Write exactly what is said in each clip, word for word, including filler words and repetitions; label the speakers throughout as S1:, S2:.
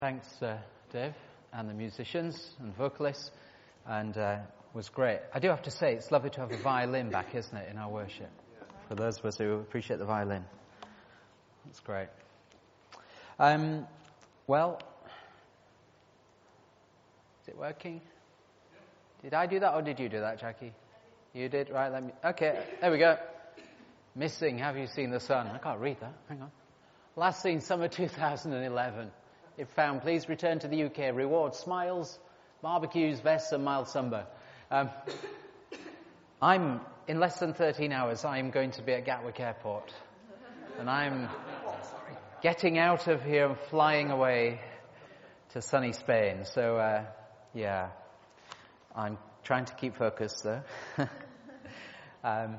S1: Thanks, uh, Dave, and the musicians and vocalists, and uh, it was great. I do have to say, it's lovely to have a violin back, isn't it, in our worship? For those of us who appreciate the violin. That's great. Um, well, is it working? Did I do that, or did you do that, Jackie? You did? Right, let me... Okay, there we go. Missing, have you seen the sun? I can't read that. Hang on. Last seen summer two thousand eleven. If found, please return to the U K. Reward smiles, barbecues, vests, and mild sunburn. Um, I'm, in less than thirteen hours, I'm going to be at Gatwick Airport. And I'm getting out of here and flying away to sunny Spain. So, uh, yeah, I'm trying to keep focused, though. um,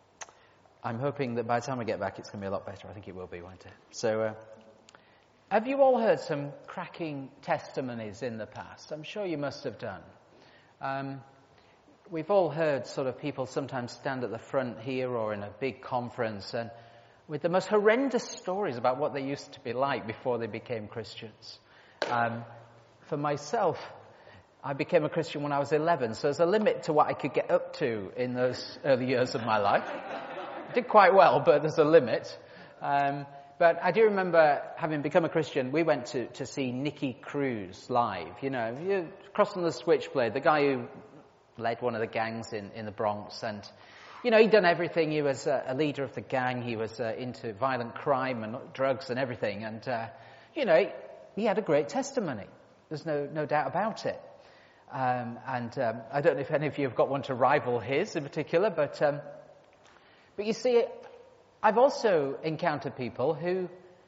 S1: I'm hoping that by the time I get back, it's going to be a lot better. I think it will be, won't it? So, uh, have you all heard some cracking testimonies in the past? I'm sure you must have done. Um, we've all heard sort of people sometimes stand at the front here or in a big conference and with the most horrendous stories about what they used to be like before they became Christians. Um, for myself, I became a Christian when I was eleven, so there's a limit to what I could get up to in those early years of my life. I did quite well, but there's a limit. Um, But I do remember, having become a Christian, we went to, to see Nicky Cruz live. You know, you crossing the switchblade, the guy who led one of the gangs in, in the Bronx. And, you know, he'd done everything. He was a, a leader of the gang. He was uh, into violent crime and drugs and everything. And, uh, you know, he, he had a great testimony. There's no, no doubt about it. Um, and um, I don't know if any of you have got one to rival his in particular, but, um, but you see, I've also encountered people who,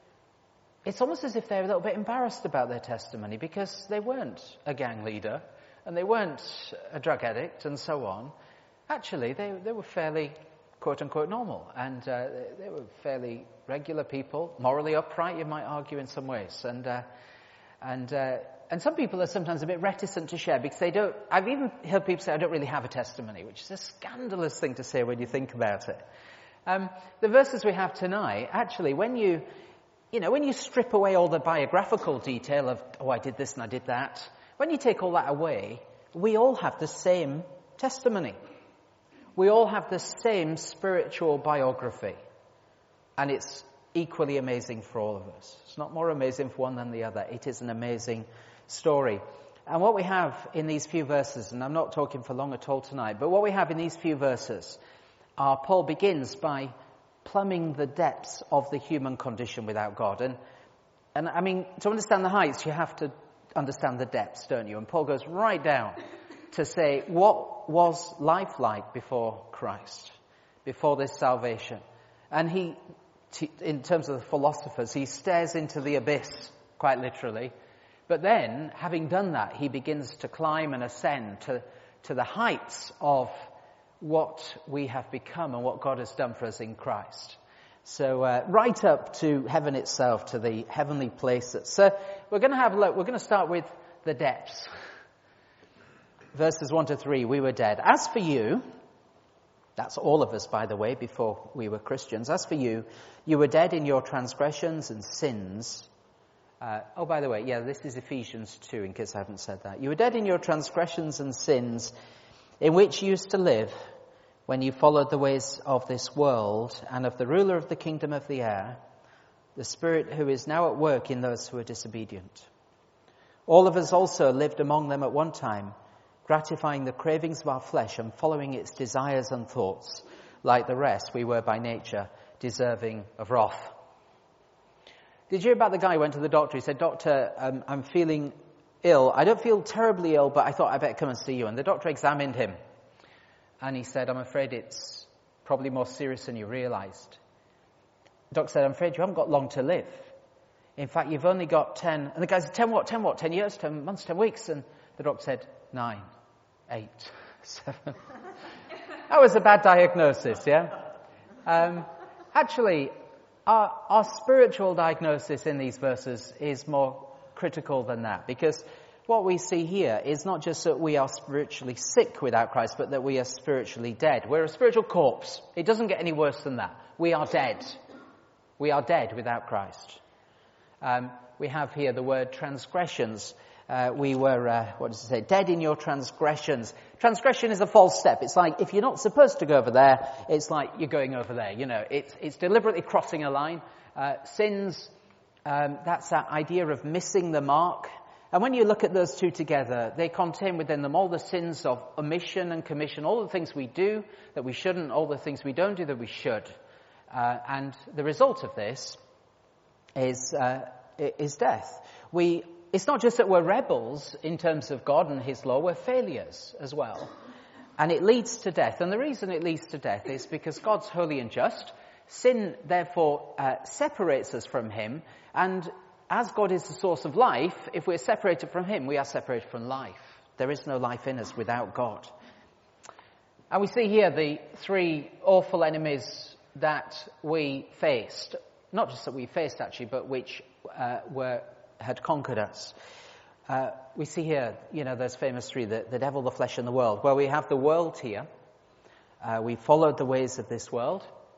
S1: it's almost as if they're a little bit embarrassed about their testimony because they weren't a gang leader and they weren't a drug addict and so on. Actually, they, they were fairly, quote-unquote, normal, and uh, they, they were fairly regular people, morally upright, you might argue, in some ways. And uh, and uh, and some people are sometimes a bit reticent to share because they don't, I've even heard people say, I don't really have a testimony, which is a scandalous thing to say when you think about it. Um, the verses we have tonight, actually, when you, you know, when you strip away all the biographical detail of, oh, I did this and I did that, when you take all that away, we all have the same testimony. We all have the same spiritual biography. And it's equally amazing for all of us. It's not more amazing for one than the other. It is an amazing story. And what we have in these few verses, and I'm not talking for long at all tonight, but what we have in these few verses Uh, Paul begins by plumbing the depths of the human condition without God. And, and I mean, to understand the heights, you have to understand the depths, don't you? And Paul goes right down to say, what was life like before Christ, before this salvation? And he, t- in terms of the philosophers, he stares into the abyss, quite literally. But then, having done that, he begins to climb and ascend to, to the heights of what we have become and what God has done for us in Christ. So uh, right up to heaven itself, to the heavenly places. So we're going to have a look. We're going to start with the depths. Verses one to three, we were dead. As for you, that's all of us, by the way, before we were Christians. As for you, you were dead in your transgressions and sins. Uh, oh, by the way, yeah, this is Ephesians two, in case I haven't said that. You were dead in your transgressions and sins, in which you used to live when you followed the ways of this world and of the ruler of the kingdom of the air, the spirit who is now at work in those who are disobedient. All of us also lived among them at one time, gratifying the cravings of our flesh and following its desires and thoughts. Like the rest, we were by nature deserving of wrath. Did you hear about the guy who went to the doctor? He said, Doctor, um, I'm feeling ill. I don't feel terribly ill, but I thought I'd better come and see you. And the doctor examined him. And he said, I'm afraid it's probably more serious than you realized. The doctor said, I'm afraid you haven't got long to live. In fact, you've only got ten. And the guy said, ten what, ten what, ten years, ten months, ten weeks. And the doctor said, nine, eight, seven. That was a bad diagnosis, yeah? Um, actually, our, our spiritual diagnosis in these verses is more critical than that, because what we see here is not just that we are spiritually sick without Christ, but that we are spiritually dead. We're a spiritual corpse. It doesn't get any worse than that. We are dead. We are dead without Christ. Um, we have here the word transgressions. Uh, we were, uh, what does it say, dead in your transgressions. Transgression is a false step. It's like if you're not supposed to go over there, it's like you're going over there. You know, it's, it's deliberately crossing a line. Uh, sins, um, that's that idea of missing the mark. And when you look at those two together, they contain within them all the sins of omission and commission, all the things we do that we shouldn't, all the things we don't do that we should. Uh, and the result of this is, uh, is death. We It's not just that we're rebels in terms of God and his law, we're failures as well. And it leads to death. And the reason it leads to death is because God's holy and just. Sin, therefore, uh, separates us from him. And as God is the source of life, if we're separated from him, we are separated from life. There is no life in us without God. And we see here the three awful enemies that we faced. Not just that we faced, actually, but which uh, were... had conquered us. Uh, we see here, you know, those famous three, the, the devil, the flesh, and the world. Well, we have the world here. Uh, we followed the ways of this world.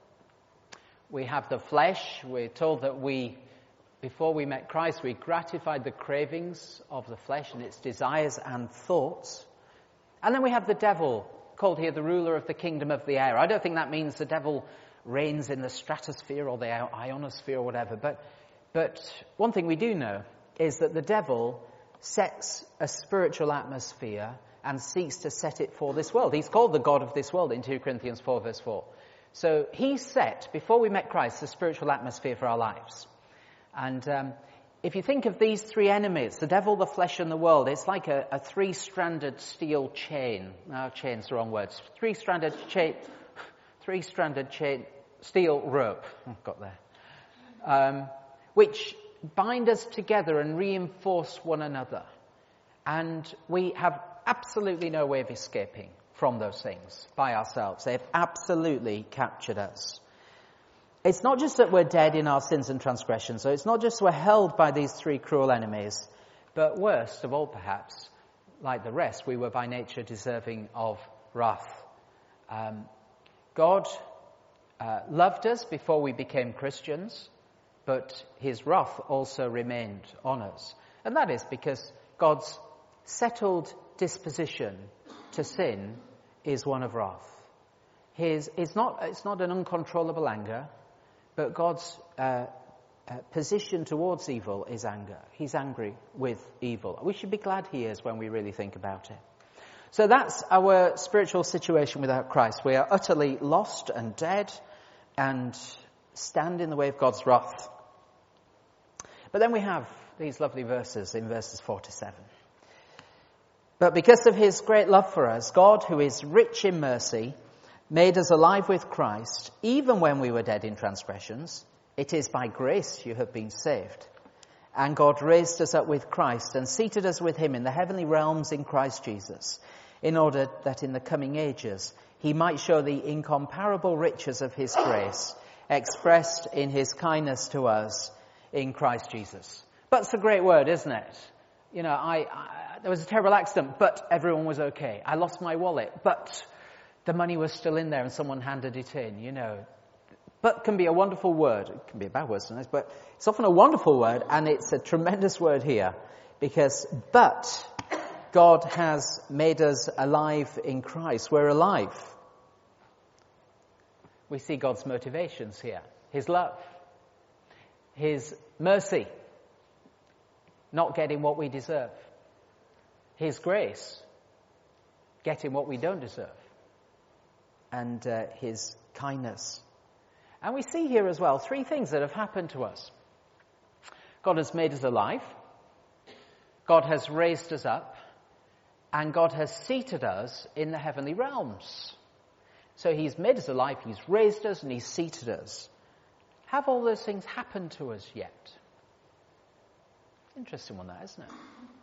S1: We have the flesh. We're told that we, before we met Christ, we gratified the cravings of the flesh and its desires and thoughts. And then we have the devil, called here the ruler of the kingdom of the air. I don't think that means the devil reigns in the stratosphere or the ionosphere or whatever, but But one thing we do know is that the devil sets a spiritual atmosphere and seeks to set it for this world. He's called the God of this world in two Corinthians four verse four. So he set, before we met Christ, the spiritual atmosphere for our lives. And um, if you think of these three enemies, the devil, the flesh, and the world, it's like a, a three-stranded steel chain. No, chain's the wrong words. Three-stranded chain, three-stranded chain, steel rope. Oh, got there. Um, which bind us together and reinforce one another. And we have absolutely no way of escaping from those things by ourselves. They've absolutely captured us. It's not just that we're dead in our sins and transgressions, so it's not just we're held by these three cruel enemies, but worst of all perhaps, like the rest, we were by nature deserving of wrath. Um, God uh, loved us before we became Christians, but his wrath also remained on us. And that is because God's settled disposition to sin is one of wrath. His, it's not, it's not an uncontrollable anger, but God's uh, uh, position towards evil is anger. He's angry with evil. We should be glad he is when we really think about it. So that's our spiritual situation without Christ. We are utterly lost and dead and stand in the way of God's wrath. But then we have these lovely verses in verses four to seven. But because of his great love for us, God, who is rich in mercy, made us alive with Christ, even when we were dead in transgressions. It is by grace you have been saved. And God raised us up with Christ and seated us with him in the heavenly realms in Christ Jesus, in order that in the coming ages he might show the incomparable riches of his grace, expressed in his kindness to us in Christ Jesus. But it's a great word, isn't it? You know, I, I there was a terrible accident, but everyone was okay. I lost my wallet, but the money was still in there and someone handed it in, you know. But can be a wonderful word. It can be a bad word sometimes, but it's often a wonderful word, and it's a tremendous word here, because, but God has made us alive in Christ. We're alive. We see God's motivations here. His love. His mercy. Not getting what we deserve. His grace. Getting what we don't deserve. And uh, his kindness. And we see here as well three things that have happened to us. God has made us alive. God has raised us up. And God has seated us in the heavenly realms. So he's made us alive, he's raised us, and he's seated us. Have all those things happened to us yet? Interesting one, that, isn't it?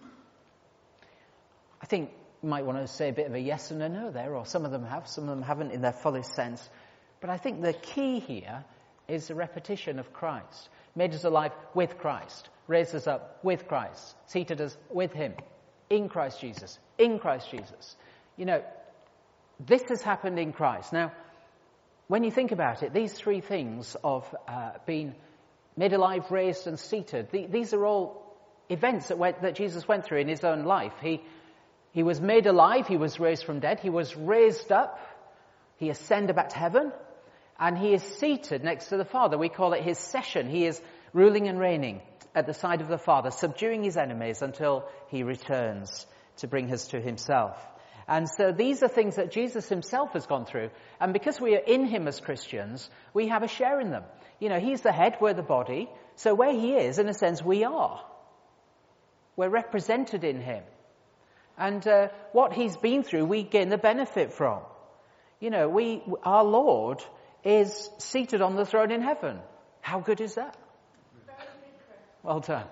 S1: I think you might want to say a bit of a yes and a no there, or some of them have, some of them haven't in their fullest sense. But I think the key here is the repetition of Christ. Made us alive with Christ, raised us up with Christ, seated us with him, in Christ Jesus, in Christ Jesus. You know, this has happened in Christ. Now, when you think about it, these three things of uh, being made alive, raised, and seated. The, these are all events that, went, that Jesus went through in his own life. He, he was made alive, he was raised from dead, he was raised up, he ascended back to heaven, and he is seated next to the Father. We call it his session. He is ruling and reigning at the side of the Father, subduing his enemies until he returns to bring us to himself. And so these are things that Jesus himself has gone through. And because we are in him as Christians, we have a share in them. You know, he's the head, we're the body. So where he is, in a sense, we are. We're represented in him. And uh, what he's been through, we gain the benefit from. You know, we, our Lord is seated on the throne in heaven. How good is that? Well done.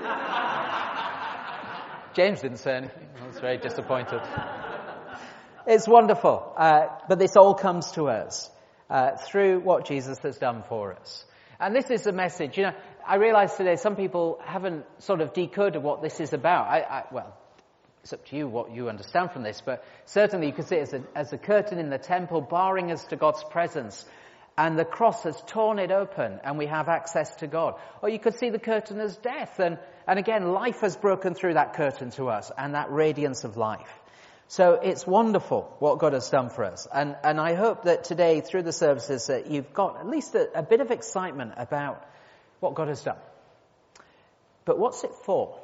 S1: James didn't say anything. I was very disappointed. It's wonderful. Uh, but this all comes to us uh, through what Jesus has done for us. And this is the message. You know, I realize today some people haven't sort of decoded what this is about. I, I, well, it's up to you what you understand from this, but certainly you could see it as a, as a curtain in the temple barring us to God's presence. And the cross has torn it open and we have access to God. Or you could see the curtain as death. And, and again, life has broken through that curtain to us and that radiance of life. So it's wonderful what God has done for us. And, and I hope that today through the services that you've got at least a, a bit of excitement about what God has done. But what's it for?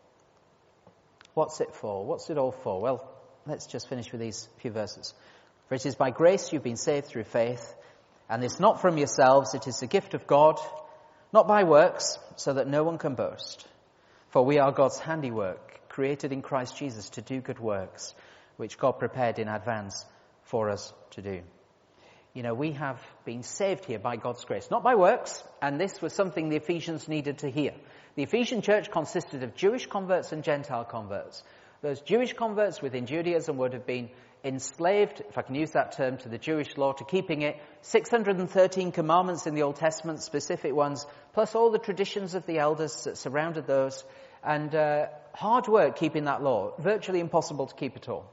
S1: What's it for? What's it all for? Well, let's just finish with these few verses. For it is by grace you've been saved through faith. And it's not from yourselves, it is the gift of God, not by works, so that no one can boast. For we are God's handiwork, created in Christ Jesus to do good works, which God prepared in advance for us to do. You know, we have been saved here by God's grace, not by works, and this was something the Ephesians needed to hear. The Ephesian church consisted of Jewish converts and Gentile converts. Those Jewish converts within Judaism would have been enslaved, if I can use that term, to the Jewish law, to keeping it, six hundred thirteen commandments in the Old Testament, specific ones, plus all the traditions of the elders that surrounded those, and uh, hard work keeping that law, virtually impossible to keep at all.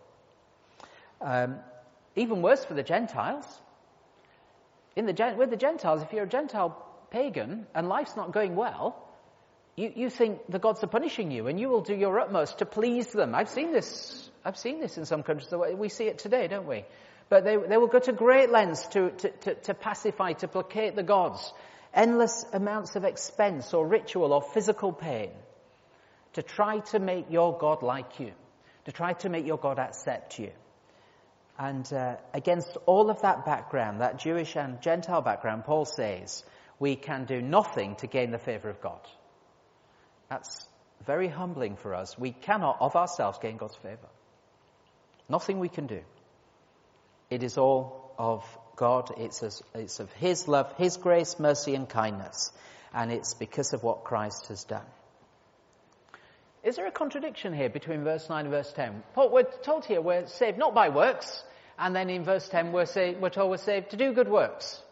S1: Um, even worse for the Gentiles. In the with the Gentiles, if you're a Gentile pagan and life's not going well, you, you think the gods are punishing you, and you will do your utmost to please them. I've seen this. I've seen this in some countries. We see it today, don't we? But they, they will go to great lengths to, to, to, to pacify, to placate the gods. Endless amounts of expense or ritual or physical pain to try to make your God like you, to try to make your God accept you. And uh, against all of that background, that Jewish and Gentile background, Paul says, we can do nothing to gain the favor of God. That's very humbling for us. We cannot of ourselves gain God's favor. Nothing we can do. It is all of God. It's, as, it's of his love, his grace, mercy, and kindness. And it's because of what Christ has done. Is there a contradiction here between verse nine and verse ten? Paul, we're told here we're saved not by works, and then in verse ten we're, saved, we're told we're saved to do good works.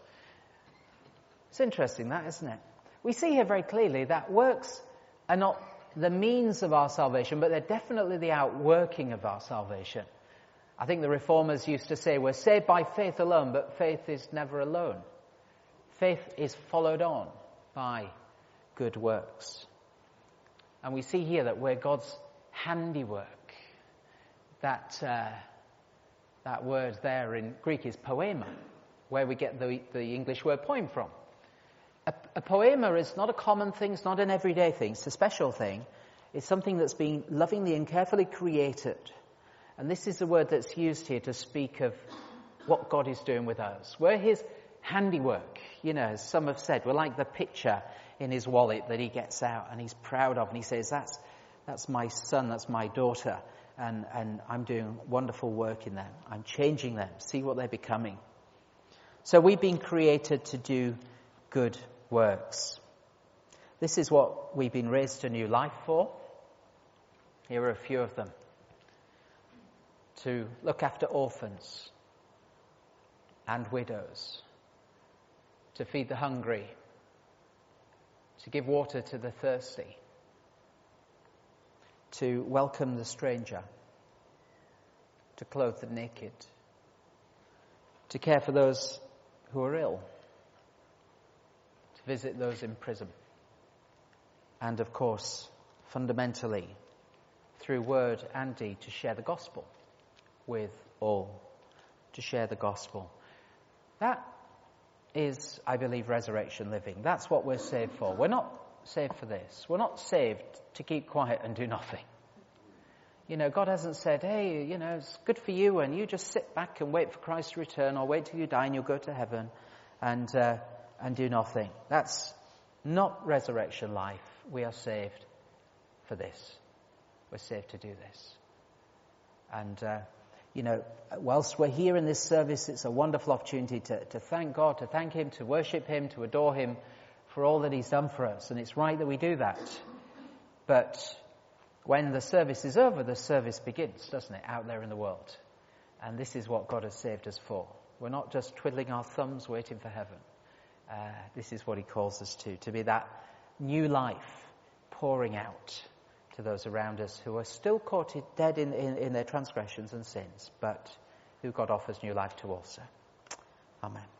S1: It's interesting that, isn't it? We see here very clearly that works are not the means of our salvation, but they're definitely the outworking of our salvation. I think the Reformers used to say we're saved by faith alone, but faith is never alone. Faith is followed on by good works. And we see here that we're God's handiwork. That uh, that word there in Greek is poema, where we get the, the English word poem from. A, a poema is not a common thing, it's not an everyday thing, it's a special thing. It's something that's been lovingly and carefully created. And this is the word that's used here to speak of what God is doing with us. We're his handiwork. You know, as some have said, we're like the picture in his wallet that he gets out and he's proud of. And he says, that's that's my son, that's my daughter. And, and I'm doing wonderful work in them. I'm changing them. See what they're becoming. So we've been created to do good works. This is what we've been raised to new life for. Here are a few of them. To look after orphans and widows, to feed the hungry, to give water to the thirsty, to welcome the stranger, to clothe the naked, to care for those who are ill, to visit those in prison. And of course, fundamentally, through word and deed, to share the gospel with all. To share the gospel. That is, I believe, resurrection living. That's what we're saved for. We're not saved for this. We're not saved to keep quiet and do nothing. You know, God hasn't said, hey, you know, it's good for you and you just sit back and wait for Christ to return, or wait till you die and you'll go to heaven and uh, and do nothing. That's not resurrection life. We are saved for this. We're saved to do this. And, uh, you know, whilst we're here in this service, it's a wonderful opportunity to, to thank God, to thank him, to worship him, to adore him for all that he's done for us. And it's right that we do that. But when the service is over, the service begins, doesn't it, out there in the world. And this is what God has saved us for. We're not just twiddling our thumbs waiting for heaven. Uh, this is what he calls us to, to be that new life pouring out to those around us who are still caught dead in, in, in their transgressions and sins, but who God offers new life to also. Amen.